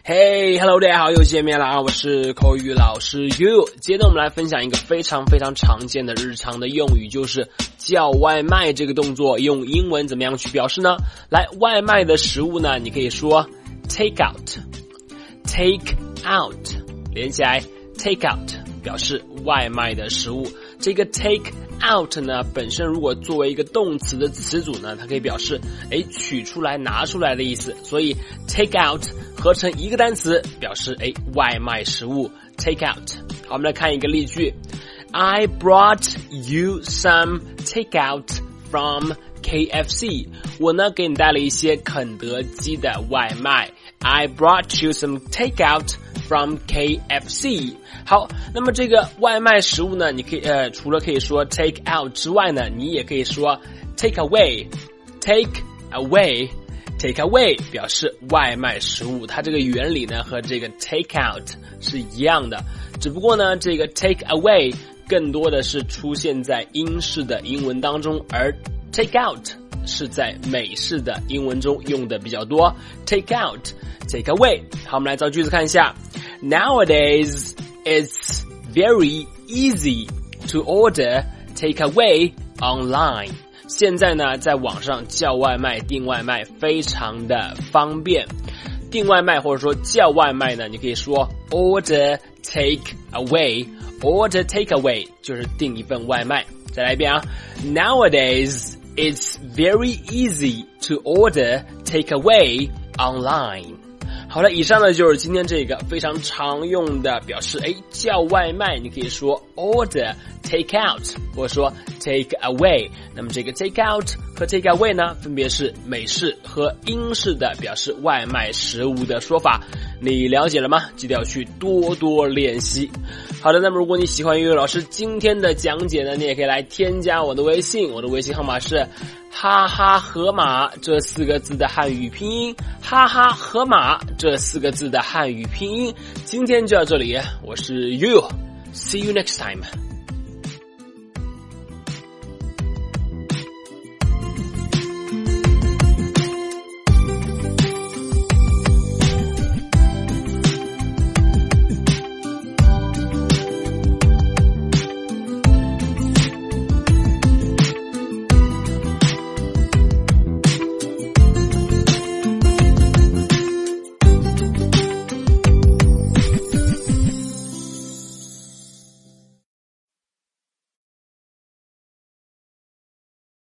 Hey, hello， 大家好，又见面了，我是口语老师 You。今天我们来分享一个非常常见的日常的用语，就是叫外卖这个动作，用英文怎么样去表示呢？来，外卖的食物呢，你可以说 take out，take out， 连起来 take out 表示外卖的食物。这个 take out 呢，本身如果作为一个动词的词组呢，它可以表示取出来拿出来的意思，所以 take out 合成一个单词表示外卖食物 take out。 好，我们来看一个例句， I brought you some take out from KFC。 我呢给你带了一些肯德基的外卖， I brought you some take out from KFC。 好，那么这个外卖食物呢，你可以除了可以说 take out 之外呢，你也可以说 take away表示外卖食物。它这个原理呢和这个 take out 是一样的，只不过呢这个 take away 更多的是出现在英式的英文当中，而 take out 是在美式的英文中用的比较多。 take out take away。 好，我们来造句子看一下。 Nowadays it's very easy to order takeaway online。 现在呢在网上叫外卖订外卖非常的方便。订外卖或者说叫外卖呢，你可以说 order takeaway， order takeaway 就是订一份外卖。再来一遍啊， Nowadays it's very easy to order takeaway online。好了，以上呢就是今天这个非常常用的表示叫外卖，你可以说 order take out 或者说 take away。 那么这个 take out 和 take away 呢分别是美式和英式的表示外卖食物的说法，你了解了吗？记得要去多多练习。好的，那么如果你喜欢粤语老师今天的讲解呢，你也可以来添加我的微信，我的微信号码是哈哈河马这4个字的汉语拼音，哈哈河马这4个字的汉语拼音。今天就到这里，我是 You， See you next time。